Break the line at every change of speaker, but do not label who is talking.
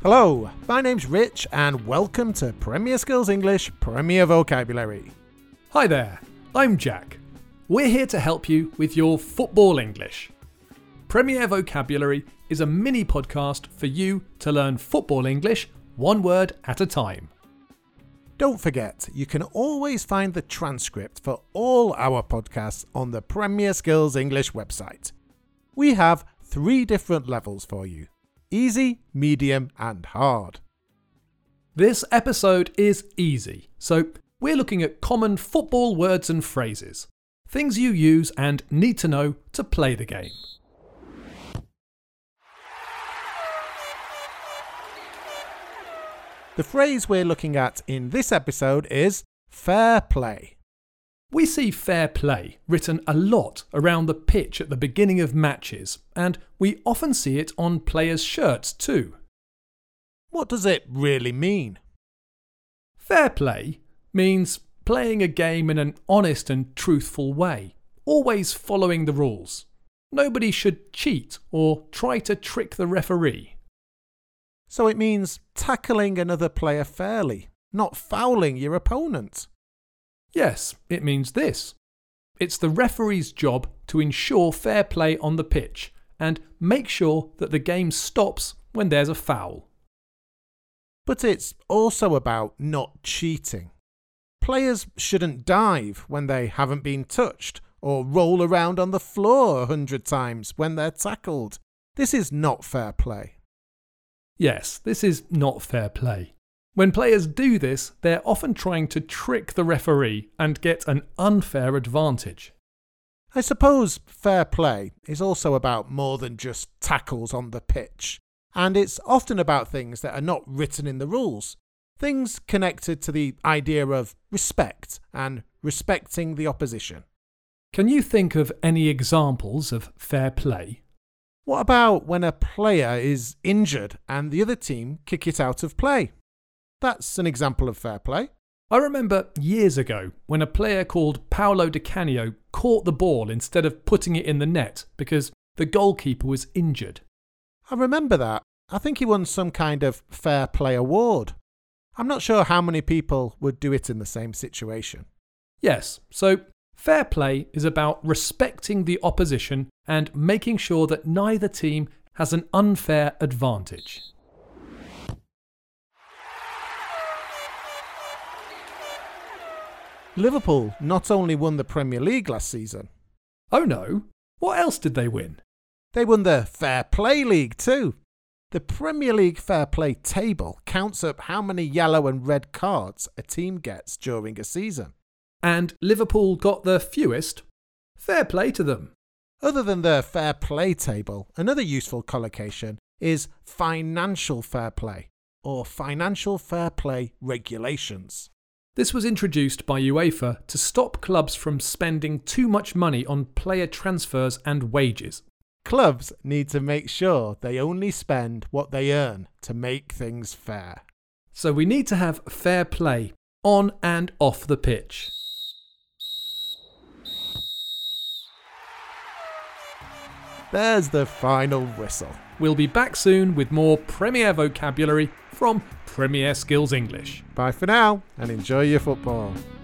Hello, my name's Rich and welcome to Premier Skills English Premier Vocabulary.
Hi there, I'm Jack. We're here to help you with your football English. Premier Vocabulary is a mini podcast for you to learn football English one word at a time.
Don't forget, you can always find the transcript for all our podcasts on the Premier Skills English website. We have 3 different levels for you: easy, medium and hard.
This episode is easy, so we're looking at common football words and phrases, things you use and need to know to play the game.
The phrase we're looking at in this episode is fair play.
We see fair play written a lot around the pitch at the beginning of matches, and we often see it on players' shirts too.
What does it really mean?
Fair play means playing a game in an honest and truthful way, always following the rules. Nobody should cheat or try to trick the referee.
So it means tackling another player fairly, not fouling your opponent.
Yes, it means this. It's the referee's job to ensure fair play on the pitch and make sure that the game stops when there's a foul.
But it's also about not cheating. Players shouldn't dive when they haven't been touched or roll around on the floor 100 times when they're tackled. This is not fair play.
Yes, this is not fair play. When players do this, they're often trying to trick the referee and get an unfair advantage.
I suppose fair play is also about more than just tackles on the pitch, and it's often about things that are not written in the rules, things connected to the idea of respect and respecting the opposition.
Can you think of any examples of fair play?
What about when a player is injured and the other team kick it out of play? That's an example of fair play.
I remember years ago when a player called Paolo Di Canio caught the ball instead of putting it in the net because the goalkeeper was injured.
I remember that. I think he won some kind of fair play award. I'm not sure how many people would do it in the same situation.
Yes, so fair play is about respecting the opposition and making sure that neither team has an unfair advantage.
Liverpool not only won the Premier League last season.
Oh no, what else did they win?
They won the Fair Play League too. The Premier League Fair Play table counts up how many yellow and red cards a team gets during a season.
And Liverpool got the fewest. Fair play to them.
Other than the Fair Play table, another useful collocation is financial fair play or financial fair play regulations.
This was introduced by UEFA to stop clubs from spending too much money on player transfers and wages.
Clubs need to make sure they only spend what they earn to make things fair.
So we need to have fair play on and off the pitch.
There's the final whistle.
We'll be back soon with more Premier Vocabulary from Premier Skills English.
Bye for now and enjoy your football.